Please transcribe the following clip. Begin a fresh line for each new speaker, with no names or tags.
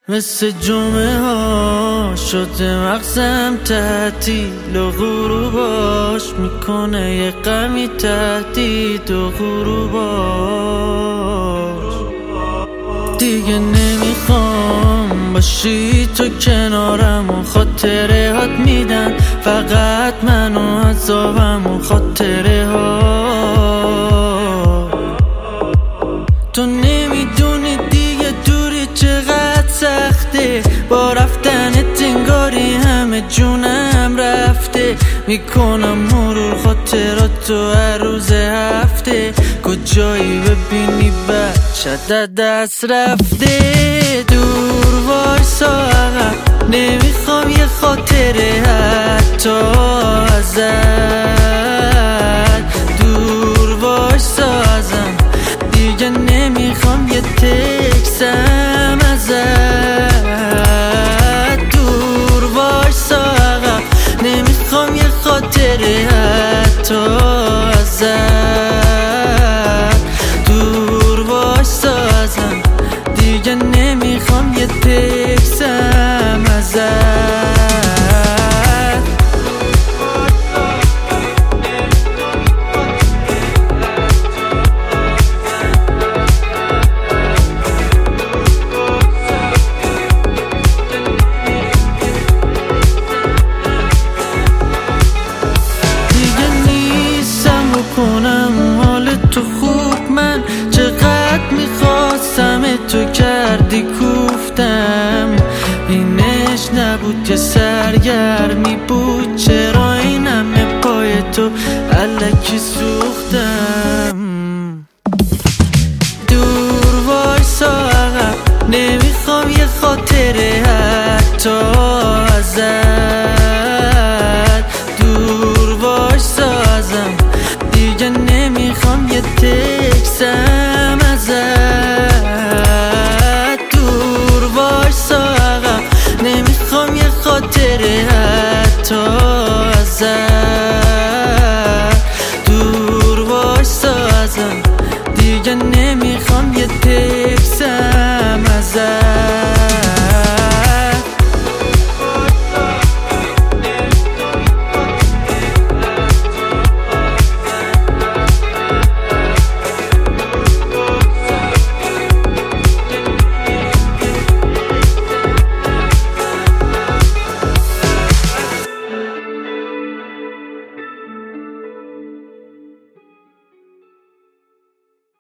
مثل جمعه ها شده مغزم تعطیل و غروباش میکنه یه غمی تهدید و غروباش. دیگه نمیخوام باشی تو کنارم و خاطره هات میدن فقط منو عذابم و خاطره ها. تو نمیدونی دیگه دوری چقدر سخته، با رفتنت انگاری همه جونم رفته. میکنم مرور خاطراتو هر روز هفته، کجایی ببینی بچه دست رفته. دور وایسا عقب، نمیخوام یه خاطره حتی ازت. دور وایسا ازم، دیگه نمیخوام یه تکسم ازت. دور وایسا عقب، نمیخوام یه خاطره حتی ازت. دور وایسا ازم، دیگه نمیخوام یه تکسم ازت. کنم حال تو خوب، من چقدر میخواستم تو کردی کوفتم. اینش نبود که سرگرمی بود، چرا این همه پای تو الکی سوخت.